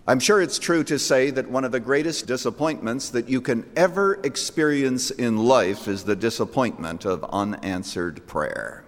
I'm sure it's true to say that one of the greatest disappointments that you can ever experience in life is the disappointment of unanswered prayer.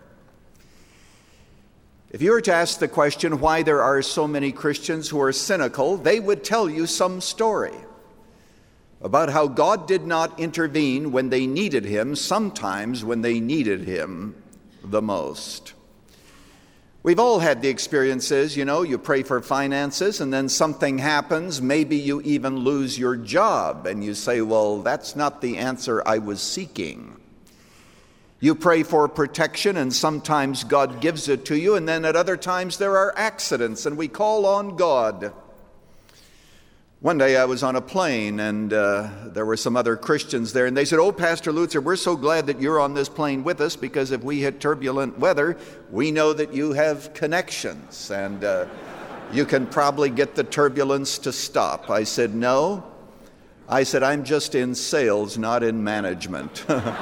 If you were to ask the question why there are so many Christians who are cynical, they would tell you some story about how God did not intervene when they needed him, sometimes when they needed him the most. We've all had the experiences, you pray for finances and then something happens, maybe you even lose your job, and you say, well, that's not the answer I was seeking. You pray for protection and sometimes God gives it to you, and then at other times there are accidents and we call on God. One day I was on a plane and there were some other Christians there, and they said, oh, Pastor Lutzer, we're so glad that you're on this plane with us, because if we hit turbulent weather, we know that you have connections and you can probably get the turbulence to stop. I said, no. I said, I'm just in sales, not in management.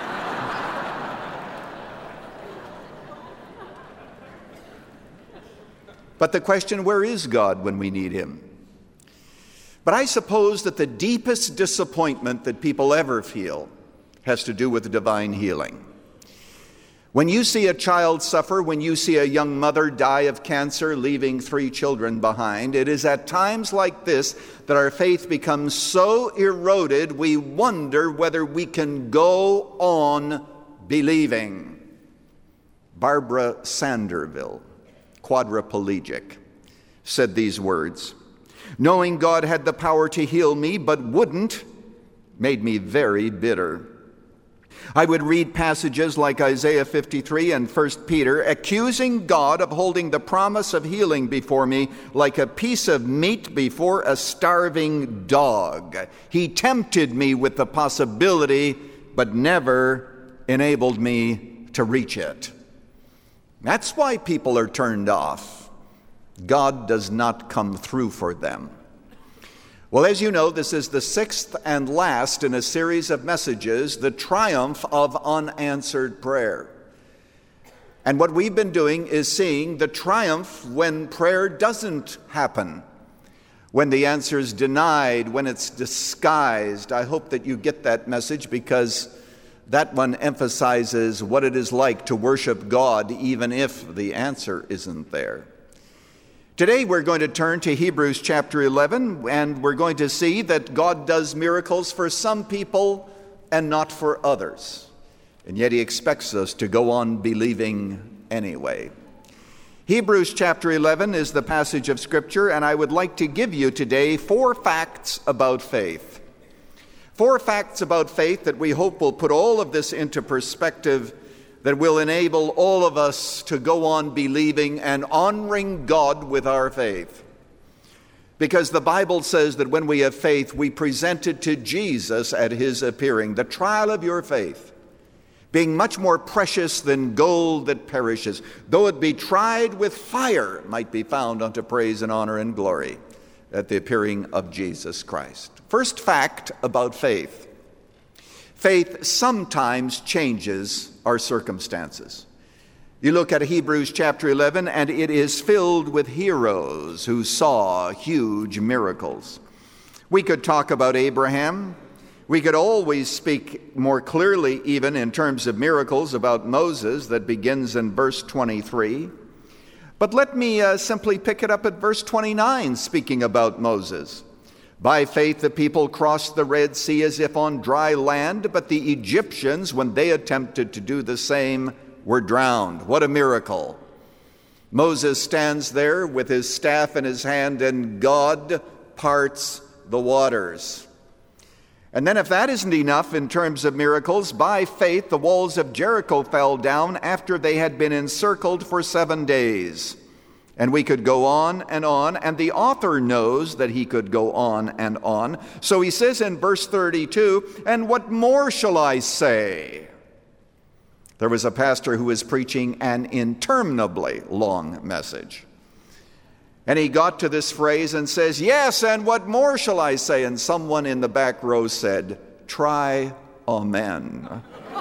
But the question, where is God when we need him? But I suppose that the deepest disappointment that people ever feel has to do with divine healing. When you see a child suffer, when you see a young mother die of cancer, leaving 3 children behind, it is at times like this that our faith becomes so eroded, we wonder whether we can go on believing. Barbara Sanderville, quadriplegic, said these words: knowing God had the power to heal me but wouldn't made me very bitter. I would read passages like Isaiah 53 and 1 Peter, accusing God of holding the promise of healing before me like a piece of meat before a starving dog. He tempted me with the possibility but never enabled me to reach it. That's why people are turned off. God does not come through for them. Well, as you know, this is the 6th and last in a series of messages, the triumph of unanswered prayer. And what we've been doing is seeing the triumph when prayer doesn't happen, when the answer is denied, when it's disguised. I hope that you get that message, because that one emphasizes what it is like to worship God even if the answer isn't there. Today we're going to turn to Hebrews chapter 11, and we're going to see that God does miracles for some people and not for others. And yet he expects us to go on believing anyway. Hebrews chapter 11 is the passage of Scripture, and I would like to give you today 4 facts about faith. 4 facts about faith that we hope will put all of this into perspective, that will enable all of us to go on believing and honoring God with our faith. Because the Bible says that when we have faith, we present it to Jesus at his appearing. The trial of your faith, being much more precious than gold that perishes, though it be tried with fire, might be found unto praise and honor and glory at the appearing of Jesus Christ. First fact about faith. Faith sometimes changes our circumstances. You look at Hebrews chapter 11, and it is filled with heroes who saw huge miracles. We could talk about Abraham. We could always speak more clearly, even in terms of miracles, about Moses, that begins in verse 23. But let me simply pick it up at verse 29, speaking about Moses. By faith the people crossed the Red Sea as if on dry land, but the Egyptians, when they attempted to do the same, were drowned. What a miracle. Moses stands there with his staff in his hand, and God parts the waters. And then if that isn't enough in terms of miracles, by faith the walls of Jericho fell down after they had been encircled for 7 days. And we could go on, and the author knows that he could go on and on. So he says in verse 32, and what more shall I say? There was a pastor who was preaching an interminably long message. And he got to this phrase and says, yes, and what more shall I say? And someone in the back row said, try amen.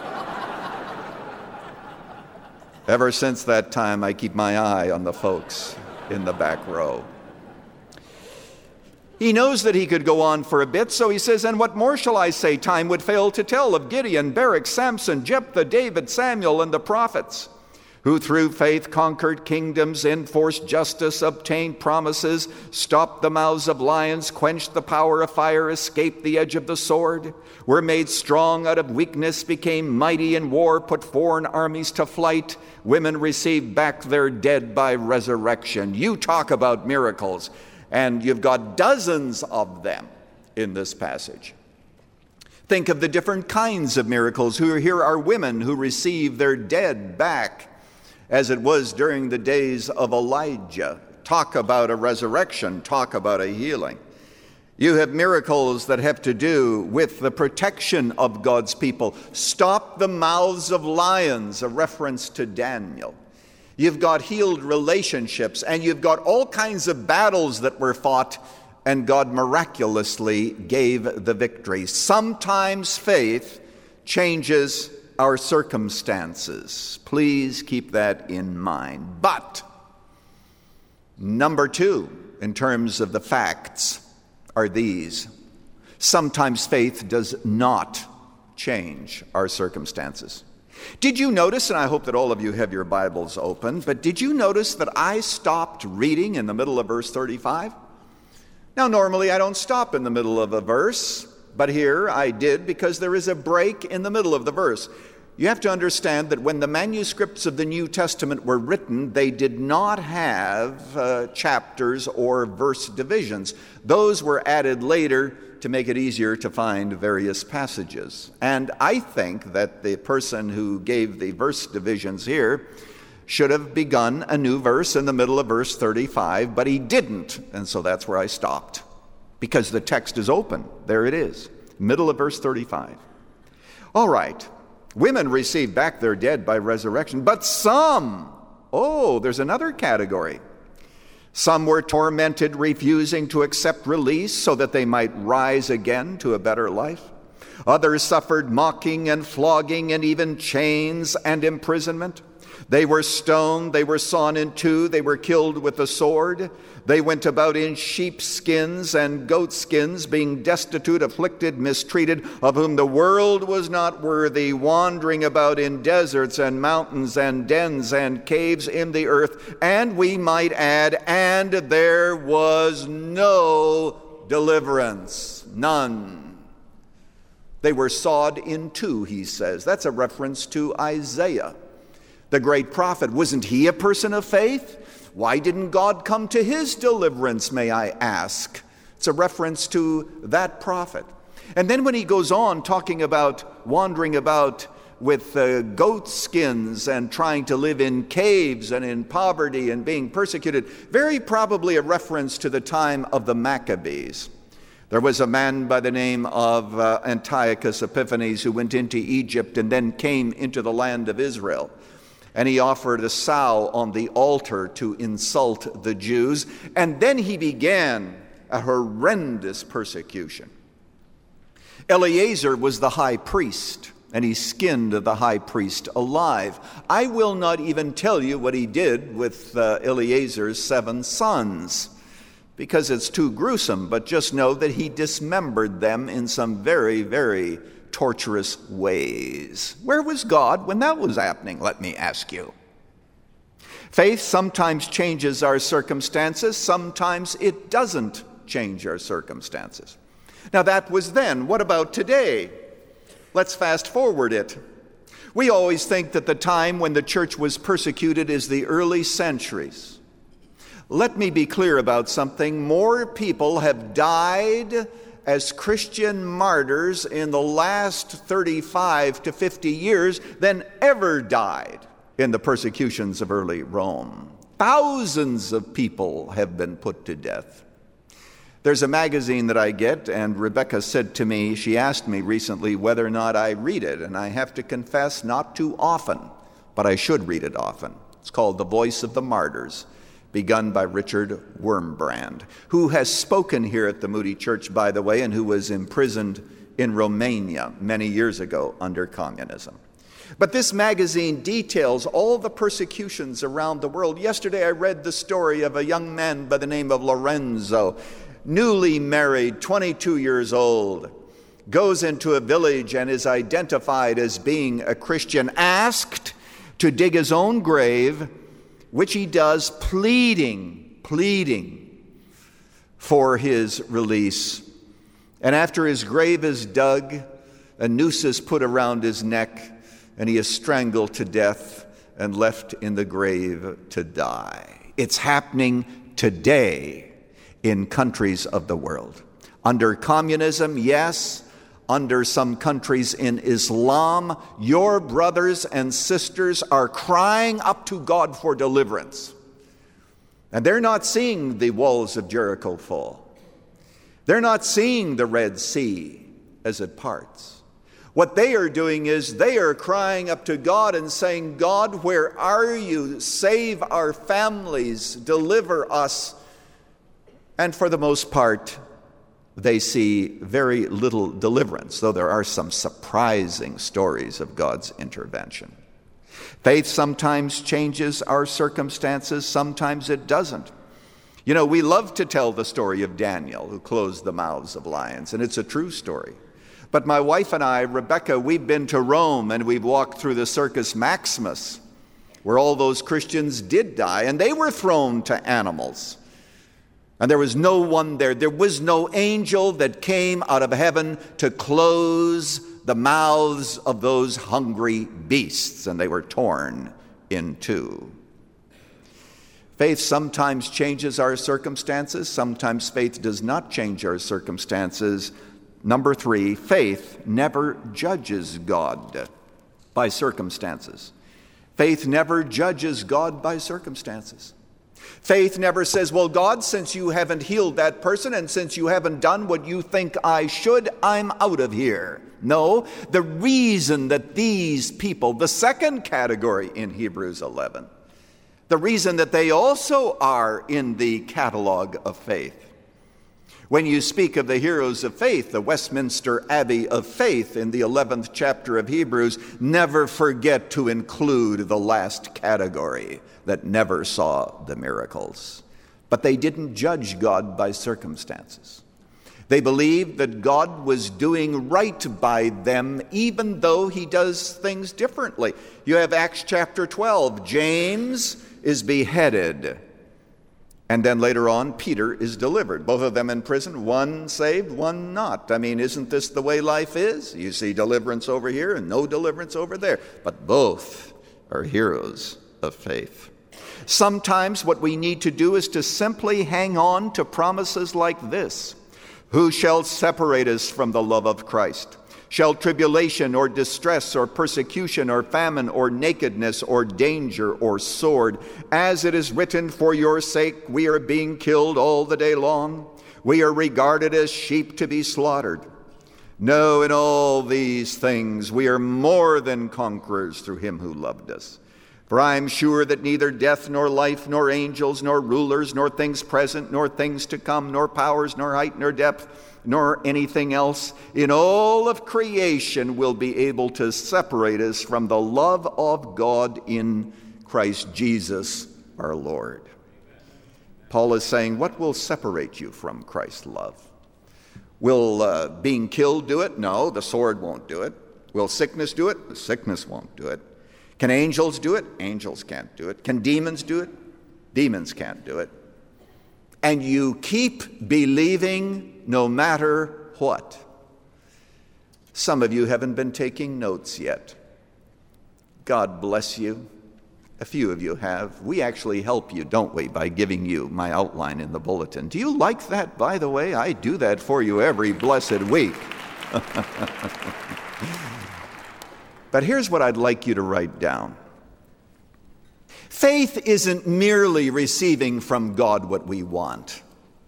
Ever since that time, I keep my eye on the folks in the back row. He knows that he could go on for a bit, so he says, and what more shall I say? Time would fail to tell of Gideon, Barak, Samson, Jephthah, David, Samuel, and the prophets, who through faith conquered kingdoms, enforced justice, obtained promises, stopped the mouths of lions, quenched the power of fire, escaped the edge of the sword, were made strong out of weakness, became mighty in war, put foreign armies to flight. Women received back their dead by resurrection. You talk about miracles, and you've got dozens of them in this passage. Think of the different kinds of miracles. Here are women who receive their dead back, as it was during the days of Elijah. Talk about a resurrection, talk about a healing. You have miracles that have to do with the protection of God's people. Stop the mouths of lions, a reference to Daniel. You've got healed relationships, and you've got all kinds of battles that were fought, and God miraculously gave the victory. Sometimes faith changes our circumstances. Please keep that in mind. But number two, in terms of the facts, are these. Sometimes faith does not change our circumstances. Did you notice, and I hope that all of you have your Bibles open, but did you notice that I stopped reading in the middle of verse 35? Now, normally I don't stop in the middle of a verse, but here I did because there is a break in the middle of the verse. You have to understand that when the manuscripts of the New Testament were written, they did not have chapters or verse divisions. Those were added later to make it easier to find various passages. And I think that the person who gave the verse divisions here should have begun a new verse in the middle of verse 35, but he didn't. And so that's where I stopped, because the text is open. There it is, middle of verse 35. All right, women receive back their dead by resurrection, but some, there's another category. Some were tormented, refusing to accept release so that they might rise again to a better life. Others suffered mocking and flogging and even chains and imprisonment. They were stoned, they were sawn in two, they were killed with the sword. They went about in sheepskins and goatskins, being destitute, afflicted, mistreated, of whom the world was not worthy, wandering about in deserts and mountains and dens and caves in the earth. And we might add, and there was no deliverance, none. They were sawed in two, he says. That's a reference to Isaiah, the great prophet. Wasn't he a person of faith? Why didn't God come to his deliverance, may I ask? It's a reference to that prophet. And then when he goes on talking about wandering about with goat skins and trying to live in caves and in poverty and being persecuted, very probably a reference to the time of the Maccabees. There was a man by the name of Antiochus Epiphanes who went into Egypt and then came into the land of Israel. And he offered a sow on the altar to insult the Jews. And then he began a horrendous persecution. Eleazar was the high priest, and he skinned the high priest alive. I will not even tell you what he did with Eleazar's 7 sons, because it's too gruesome, but just know that he dismembered them in some very, very torturous ways. Where was God when that was happening, let me ask you? Faith sometimes changes our circumstances, sometimes it doesn't change our circumstances. Now that was then. What about today? Let's fast forward it. We always think that the time when the church was persecuted is the early centuries. Let me be clear about something. More people have died as Christian martyrs in the last 35 to 50 years than ever died in the persecutions of early Rome. Thousands of people have been put to death. There's a magazine that I get, and Rebecca said to me, she asked me recently whether or not I read it, and I have to confess not too often, but I should read it often. It's called The Voice of the Martyrs, begun by Richard Wurmbrand, who has spoken here at the Moody Church, by the way, and who was imprisoned in Romania many years ago under communism. But this magazine details all the persecutions around the world. Yesterday I read the story of a young man by the name of Lorenzo. newly married, 22 years old, goes into a village and is identified as being a Christian, asked to dig his own grave, which he does, pleading for his release. And after his grave is dug, a noose is put around his neck, and he is strangled to death and left in the grave to die. It's happening today in countries of the world. Under communism, yes. Under some countries in Islam, your brothers and sisters are crying up to God for deliverance. And they're not seeing the walls of Jericho fall. They're not seeing the Red Sea as it parts. What they are doing is they are crying up to God and saying, God, where are you? Save our families, deliver us. And for the most part, they see very little deliverance, though there are some surprising stories of God's intervention. Faith sometimes changes our circumstances, sometimes it doesn't. You know, we love to tell the story of Daniel, who closed the mouths of lions, and it's a true story. But my wife and I, Rebecca, we've been to Rome, and we've walked through the Circus Maximus, where all those Christians did die, and they were thrown to animals. And there was no one there. There was no angel that came out of heaven to close the mouths of those hungry beasts, and they were torn in two. Faith sometimes changes our circumstances. Sometimes faith does not change our circumstances. Number 3, faith never judges God by circumstances. Faith never judges God by circumstances. Faith never says, well, God, since you haven't healed that person and since you haven't done what you think I should, I'm out of here. No, the reason that these people, the second category in Hebrews 11, the reason that they also are in the catalog of faith. When you speak of the heroes of faith, the Westminster Abbey of Faith in the 11th chapter of Hebrews, never forget to include the last category that never saw the miracles. But they didn't judge God by circumstances. They believed that God was doing right by them, even though he does things differently. You have Acts chapter 12. James is beheaded. And then later on, Peter is delivered. Both of them in prison, one saved, one not. I mean, isn't this the way life is? You see deliverance over here and no deliverance over there. But both are heroes of faith. Sometimes what we need to do is to simply hang on to promises like this. Who shall separate us from the love of Christ? Shall tribulation or distress or persecution or famine or nakedness or danger or sword? As it is written, for your sake we are being killed all the day long. We are regarded as sheep to be slaughtered. No, in all these things we are more than conquerors through him who loved us. For I am sure that neither death nor life nor angels nor rulers nor things present nor things to come nor powers nor height nor depth nor anything else in all of creation will be able to separate us from the love of God in Christ Jesus our Lord. Paul is saying, what will separate you from Christ's love? Will being killed do it? No, the sword won't do it. Will sickness do it? The sickness won't do it. Can angels do it? Angels can't do it. Can demons do it? Demons can't do it. And you keep believing no matter what. Some of you haven't been taking notes yet. God bless you. A few of you have. We actually help you, don't we, by giving you my outline in the bulletin. Do you like that, by the way? I do that for you every blessed week. But here's what I'd like you to write down. Faith isn't merely receiving from God what we want.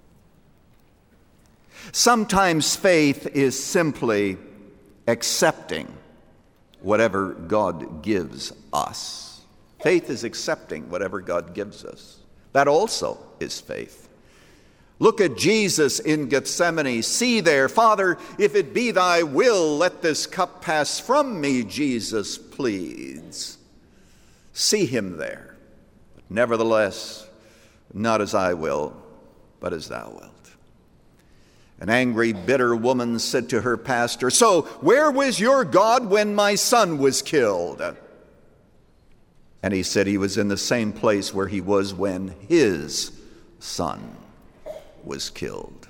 Sometimes faith is simply accepting whatever God gives us. Faith is accepting whatever God gives us. That also is faith. Look at Jesus in Gethsemane. See there, Father, if it be thy will, let this cup pass from me, Jesus pleads. See him there. Nevertheless, not as I will, but as thou wilt. An angry, bitter woman said to her pastor, "So, where was your God when my son was killed?" And he said he was in the same place where he was when his son was killed.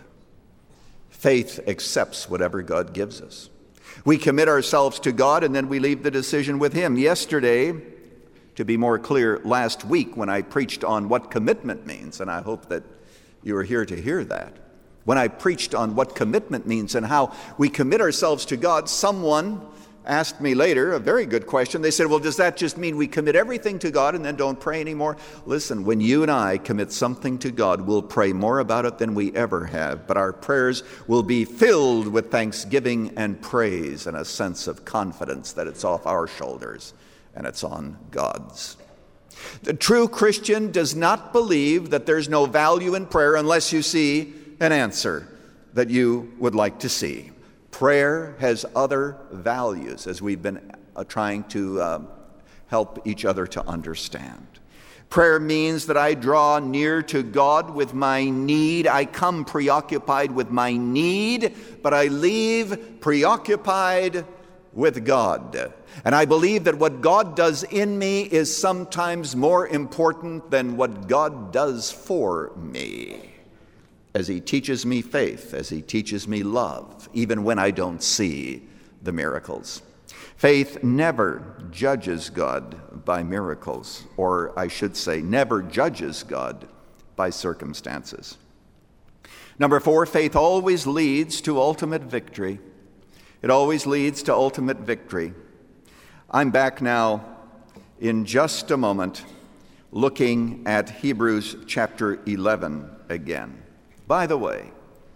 Faith accepts whatever God gives us. We commit ourselves to God, and then we leave the decision with him. Yesterday, to be more clear, last week when I preached on what commitment means, and I hope that you are here to hear that. When I preached on what commitment means and how we commit ourselves to God, someone asked me later a very good question. They said, "Well, does that just mean we commit everything to God and then don't pray anymore?" Listen, when you and I commit something to God, we'll pray more about it than we ever have, but our prayers will be filled with thanksgiving and praise and a sense of confidence that it's off our shoulders and it's on God's. The true Christian does not believe that there's no value in prayer unless you see an answer that you would like to see. Prayer has other values, as we've been trying to help each other to understand. Prayer means that I draw near to God with my need. I come preoccupied with my need, but I leave preoccupied with God. And I believe that what God does in me is sometimes more important than what God does for me, as he teaches me faith, as he teaches me love, even when I don't see the miracles. Faith never judges God by miracles, or I should say, never judges God by circumstances. Number 4, faith always leads to ultimate victory. It always leads to ultimate victory. I'm back now in just a moment looking at Hebrews chapter 11 again. By the way,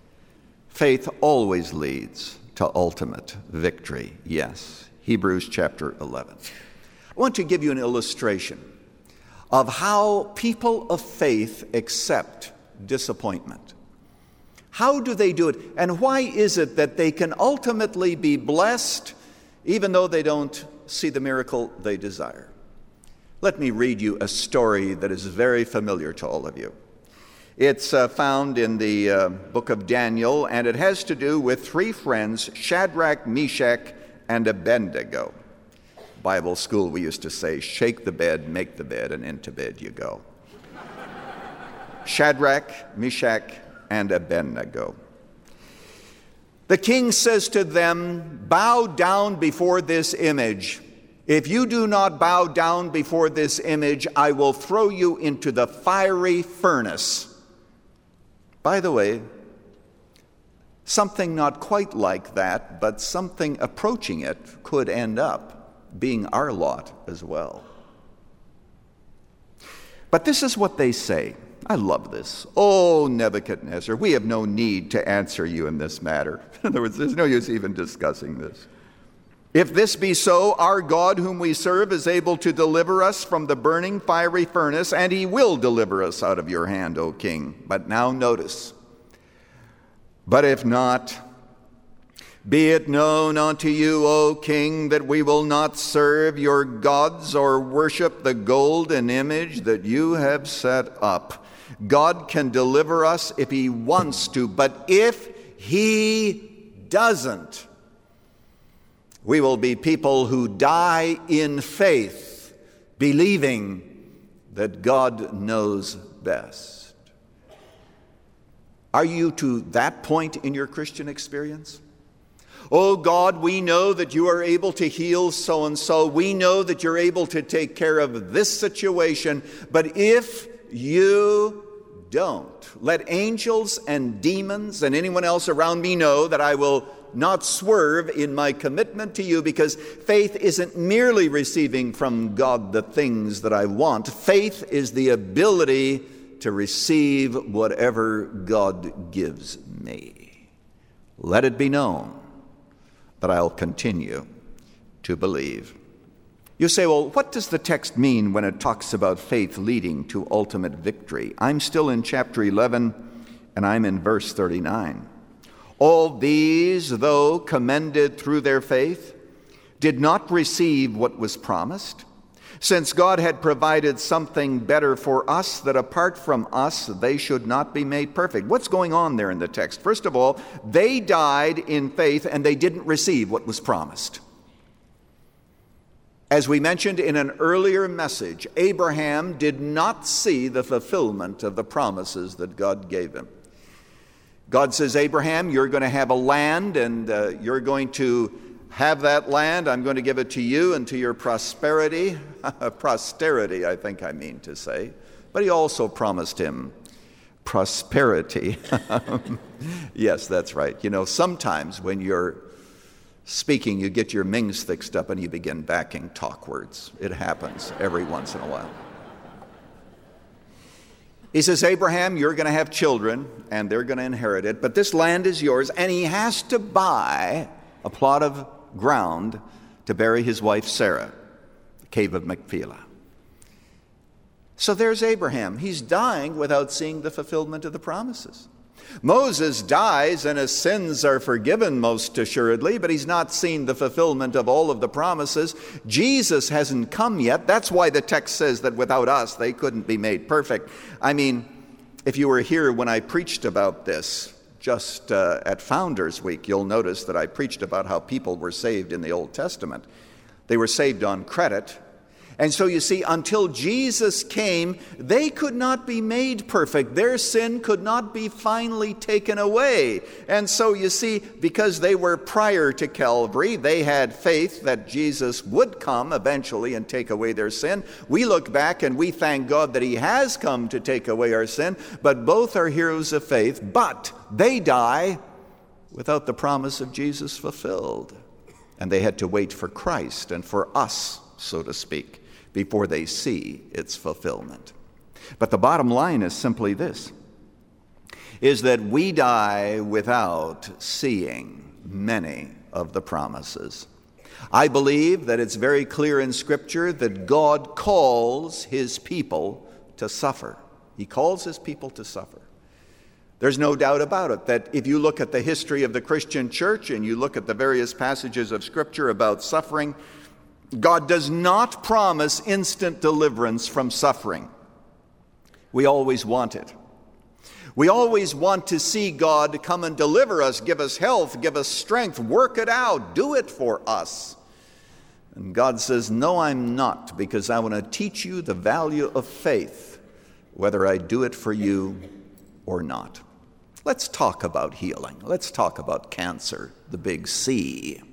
faith always leads to ultimate victory. Yes, Hebrews chapter 11. I want to give you an illustration of how people of faith accept disappointment. How do they do it? And why is it that they can ultimately be blessed even though they don't see the miracle they desire? Let me read you a story that is very familiar to all of you. It's found in the book of Daniel, and it has to do with 3 friends, Shadrach, Meshach, and Abednego. Bible school, we used to say, shake the bed, make the bed, and into bed you go. Shadrach, Meshach, and Abednego. The king says to them, "Bow down before this image. If you do not bow down before this image, I will throw you into the fiery furnace." By the way, something not quite like that, but something approaching it could end up being our lot as well. But this is what they say. I love this. "Oh, Nebuchadnezzar, we have no need to answer you in this matter." In other words, there's no use even discussing this. "If this be so, our God whom we serve is able to deliver us from the burning fiery furnace, and he will deliver us out of your hand, O king." But now notice, "But if not, be it known unto you, O king, that we will not serve your gods or worship the golden image that you have set up. God can deliver us if he wants to, but if he doesn't, we will be people who die in faith, believing that God knows best." Are you to that point in your Christian experience? "Oh God, we know that you are able to heal so-and-so. We know that you're able to take care of this situation. But if you don't, let angels and demons and anyone else around me know that I will not swerve in my commitment to you, because faith isn't merely receiving from God the things that I want. Faith is the ability to receive whatever God gives me. Let it be known that I'll continue to believe." You say, "Well, what does the text mean when it talks about faith leading to ultimate victory?" I'm still in chapter 11, and I'm in verse 39. "All these, though commended through their faith, did not receive what was promised, Since God had provided something better for us, that apart from us, they should not be made perfect. What's going on there in the text? First of all, they died in faith and they didn't receive what was promised. As we mentioned in an earlier message, Abraham did not see the fulfillment of the promises that God gave him. God says, Abraham, you're going to have a land and you're going to have that land. I'm going to give it to you and to your prosperity. Posterity, I think I mean to say. But he also promised him prosperity. Yes, that's right. You know, sometimes when you're speaking, you get your mings fixed up and you begin backing talk words. It happens every once in a while. He says, Abraham, you're going to have children and they're going to inherit it, but this land is yours. And he has to buy a plot of ground to bury his wife Sarah, the cave of Machpelah. So there's Abraham. He's dying without seeing the fulfillment of the promises. Moses dies and his sins are forgiven most assuredly, but he's not seen the fulfillment of all of the promises. Jesus hasn't come yet. That's why the text says that without us they couldn't be made perfect. I mean, if you were here when I preached about this, just at Founders Week, you'll notice that I preached about how people were saved in the Old Testament. They were saved on credit. And so you see, until Jesus came, they could not be made perfect. Their sin could not be finally taken away. And so you see, because they were prior to Calvary, they had faith that Jesus would come eventually and take away their sin. We look back and we thank God that he has come to take away our sin, but both are heroes of faith, but they die without the promise of Jesus fulfilled. And they had to wait for Christ and for us, so to speak, before they see its fulfillment. But the bottom line is simply this, is that we die without seeing many of the promises. I believe that it's very clear in Scripture that God calls his people to suffer. He calls his people to suffer. There's no doubt about it that if you look at the history of the Christian church and you look at the various passages of Scripture about suffering, God does not promise instant deliverance from suffering. We always want it. We always want to see God come and deliver us, give us health, give us strength, work it out, do it for us. And God says, no, I'm not, because I want to teach you the value of faith, whether I do it for you or not. Let's talk about healing. Let's talk about cancer, the big C.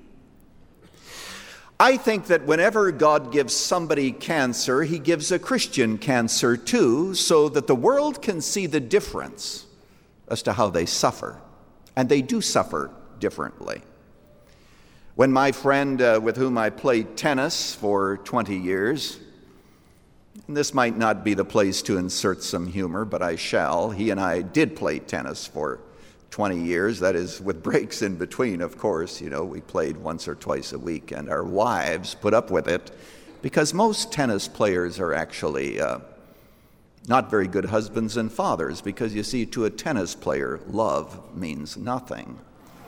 I think that whenever God gives somebody cancer, he gives a Christian cancer too, so that the world can see the difference as to how they suffer. And they do suffer differently. When my friend with whom I played tennis for 20 years, and this might not be the place to insert some humor, but I shall, he and I did play tennis for 20 years, that is with breaks in between, of course. You know, we played once or twice a week, and our wives put up with it because most tennis players are actually not very good husbands and fathers, because you see, to a tennis player, love means nothing.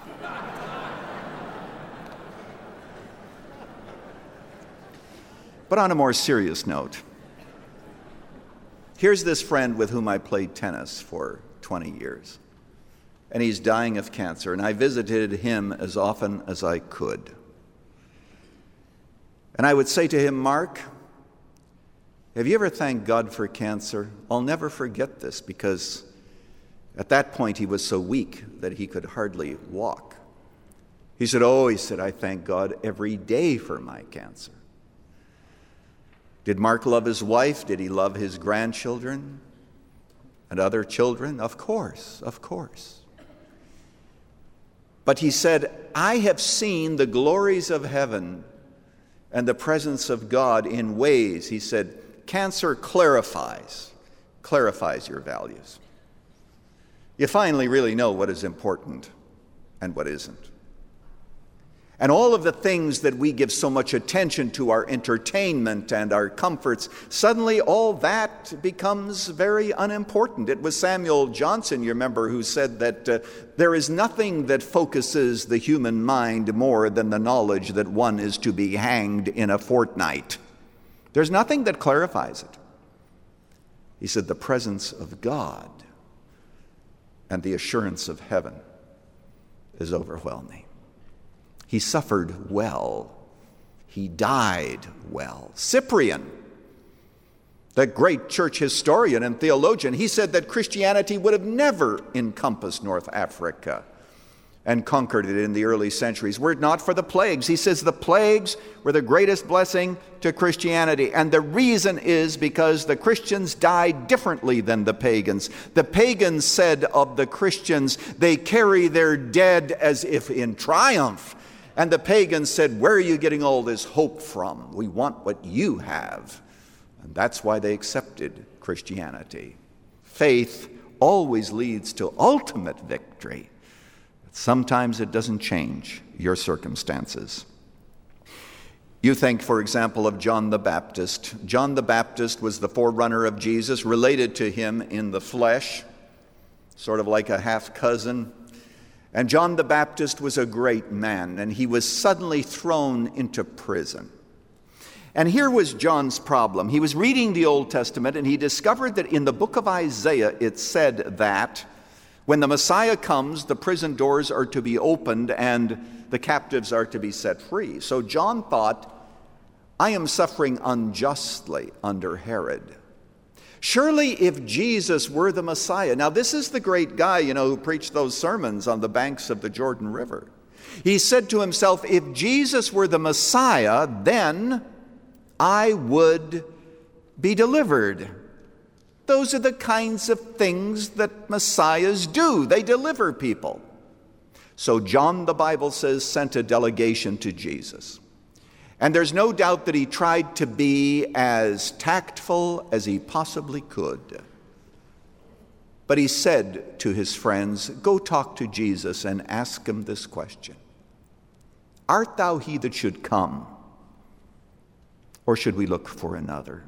But on a more serious note, here's this friend with whom I played tennis for 20 years. And he's dying of cancer, and I visited him as often as I could. And I would say to him, Mark, have you ever thanked God for cancer? I'll never forget this, because at that point he was so weak that he could hardly walk. He said, I thank God every day for my cancer. Did Mark love his wife? Did he love his grandchildren and other children? Of course. But he said, I have seen the glories of heaven and the presence of God in ways, he said, cancer clarifies your values. You finally really know what is important and what isn't. And all of the things that we give so much attention to, our entertainment and our comforts, suddenly all that becomes very unimportant. It was Samuel Johnson, you remember, who said that there is nothing that focuses the human mind more than the knowledge that one is to be hanged in a fortnight. There's nothing that clarifies it. He said the presence of God and the assurance of heaven is overwhelming. He suffered well. He died well. Cyprian, the great church historian and theologian, he said that Christianity would have never encompassed North Africa and conquered it in the early centuries were it not for the plagues. He says the plagues were the greatest blessing to Christianity. And the reason is because the Christians died differently than the pagans. The pagans said of the Christians, they carry their dead as if in triumph. And the pagans said, where are you getting all this hope from? We want what you have. And that's why they accepted Christianity. Faith always leads to ultimate victory. Sometimes it doesn't change your circumstances. You think, for example, of John the Baptist. John the Baptist was the forerunner of Jesus, related to him in the flesh, sort of like a half-cousin. And John the Baptist was a great man, and he was suddenly thrown into prison. And here was John's problem. He was reading the Old Testament, and he discovered that in the book of Isaiah it said that when the Messiah comes, the prison doors are to be opened and the captives are to be set free. So John thought, I am suffering unjustly under Herod. Surely if Jesus were the Messiah. Now this is the great guy, who preached those sermons on the banks of the Jordan River. He said to himself, if Jesus were the Messiah, then I would be delivered. Those are the kinds of things that messiahs do. They deliver people. So John, the Bible says, sent a delegation to Jesus. And there's no doubt that he tried to be as tactful as he possibly could. But he said to his friends, go talk to Jesus and ask him this question. Art thou he that should come, or should we look for another?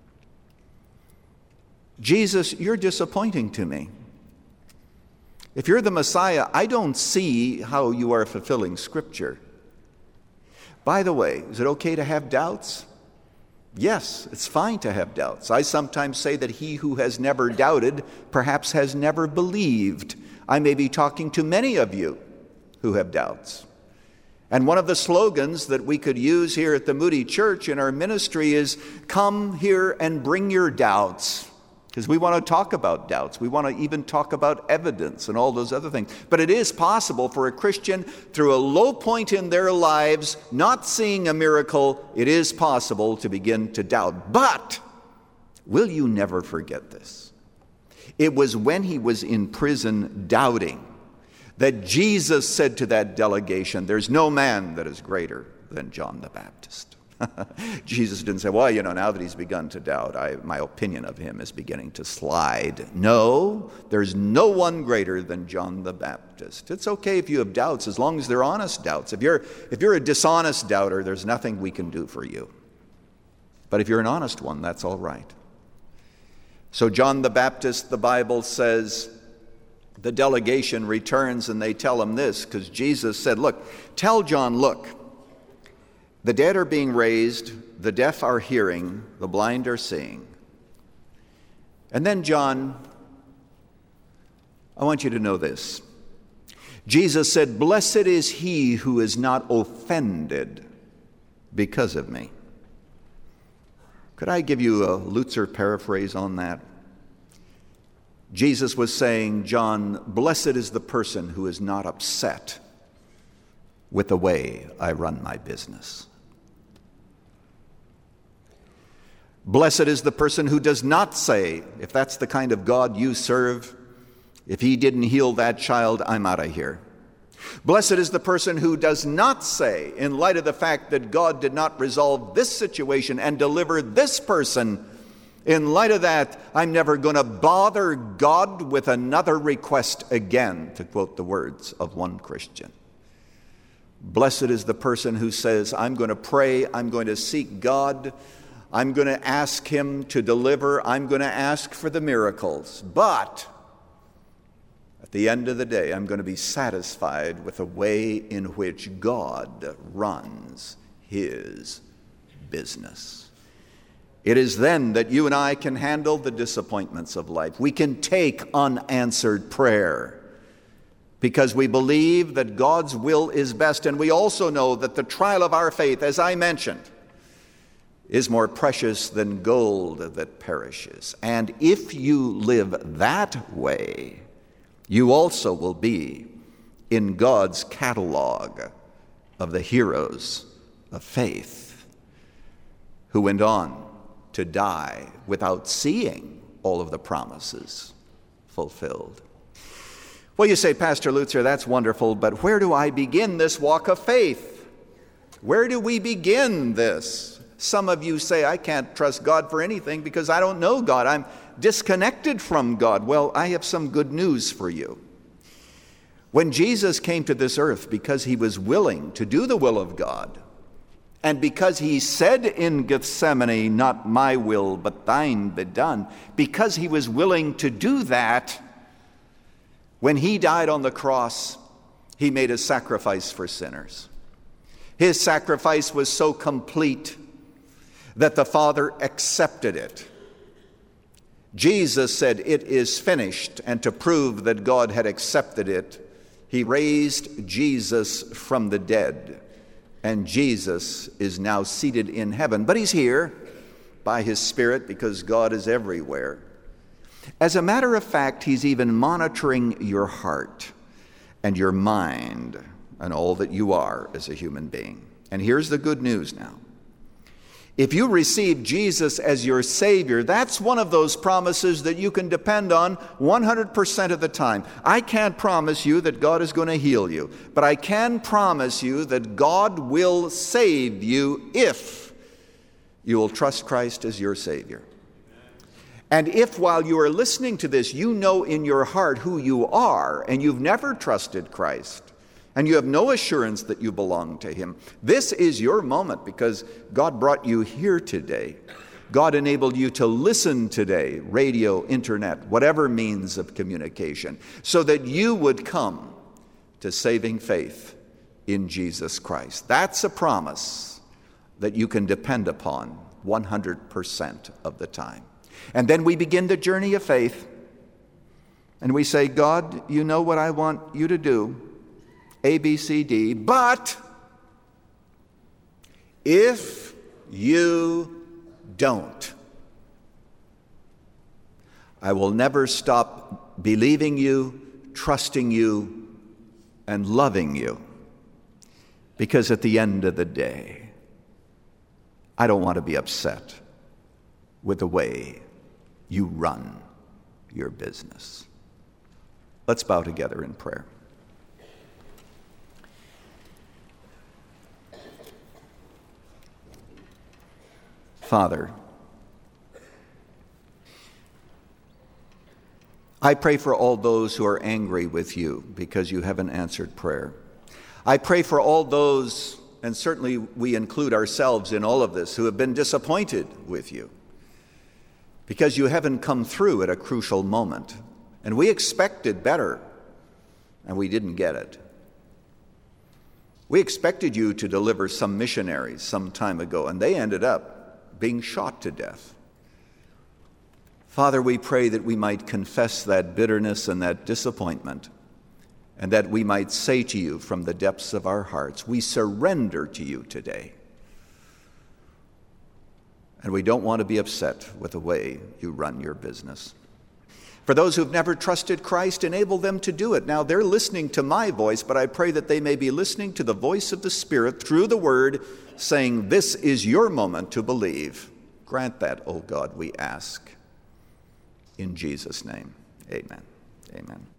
Jesus, you're disappointing to me. If you're the Messiah, I don't see how you are fulfilling Scripture. By the way, is it okay to have doubts? Yes, it's fine to have doubts. I sometimes say that he who has never doubted perhaps has never believed. I may be talking to many of you who have doubts. And one of the slogans that we could use here at the Moody Church in our ministry is, come here and bring your doubts. Because we want to talk about doubts. We want to even talk about evidence and all those other things. But it is possible for a Christian, through a low point in their lives, not seeing a miracle, it is possible to begin to doubt. But will you never forget this? It was when he was in prison doubting that Jesus said to that delegation, there's no man that is greater than John the Baptist. Jesus didn't say, well, now that he's begun to doubt, my opinion of him is beginning to slide. No, there's no one greater than John the Baptist. It's okay if you have doubts, as long as they're honest doubts. If you're a dishonest doubter, there's nothing we can do for you. But if you're an honest one, that's all right. So John the Baptist, the Bible says, the delegation returns and they tell him this, because Jesus said, look, tell John, look, the dead are being raised, the deaf are hearing, the blind are seeing. And then John, I want you to know this. Jesus said, blessed is he who is not offended because of me. Could I give you a Lutzer paraphrase on that? Jesus was saying, John, blessed is the person who is not upset with the way I run my business. Blessed is the person who does not say, if that's the kind of God you serve, if he didn't heal that child, I'm out of here. Blessed is the person who does not say, in light of the fact that God did not resolve this situation and deliver this person, in light of that, I'm never going to bother God with another request again, to quote the words of one Christian. Blessed is the person who says, I'm going to pray, I'm going to seek God, I'm going to ask him to deliver, I'm going to ask for the miracles. But at the end of the day, I'm going to be satisfied with the way in which God runs his business. It is then that you and I can handle the disappointments of life. We can take unanswered prayer because we believe that God's will is best. And we also know that the trial of our faith, as I mentioned, is more precious than gold that perishes. And if you live that way, you also will be in God's catalog of the heroes of faith who went on to die without seeing all of the promises fulfilled. Well, you say, Pastor Lutzer, that's wonderful, but where do I begin this walk of faith? Where do we begin this? Some of you say, I can't trust God for anything because I don't know God. I'm disconnected from God. Well, I have some good news for you. When Jesus came to this earth because he was willing to do the will of God, and because he said in Gethsemane, not my will, but thine be done, because he was willing to do that, when he died on the cross, he made a sacrifice for sinners. His sacrifice was so complete that the Father accepted it. Jesus said, it is finished, and to prove that God had accepted it, he raised Jesus from the dead. And Jesus is now seated in heaven. But he's here by his Spirit because God is everywhere. As a matter of fact, he's even monitoring your heart and your mind and all that you are as a human being. And here's the good news now. If you receive Jesus as your Savior, that's one of those promises that you can depend on 100% of the time. I can't promise you that God is going to heal you, but I can promise you that God will save you if you will trust Christ as your Savior. And if while you are listening to this, you know in your heart who you are and you've never trusted Christ, and you have no assurance that you belong to him, this is your moment because God brought you here today. God enabled you to listen today, radio, internet, whatever means of communication, so that you would come to saving faith in Jesus Christ. That's a promise that you can depend upon 100% of the time. And then we begin the journey of faith, and we say, God, you know what I want you to do. A, B, C, D, but if you don't, I will never stop believing you, trusting you, and loving you. Because at the end of the day, I don't want to be upset with the way you run your business. Let's bow together in prayer. Father, I pray for all those who are angry with you because you haven't answered prayer. I pray for all those, and certainly we include ourselves in all of this, who have been disappointed with you because you haven't come through at a crucial moment. And we expected better, and we didn't get it. We expected you to deliver some missionaries some time ago, and they ended up being shot to death. Father, we pray that we might confess that bitterness and that disappointment, and that we might say to you from the depths of our hearts, we surrender to you today. And we don't want to be upset with the way you run your business. For those who've never trusted Christ, enable them to do it. Now, they're listening to my voice, but I pray that they may be listening to the voice of the Spirit through the Word, saying, this is your moment to believe. Grant that, O God, we ask. In Jesus' name, amen. Amen.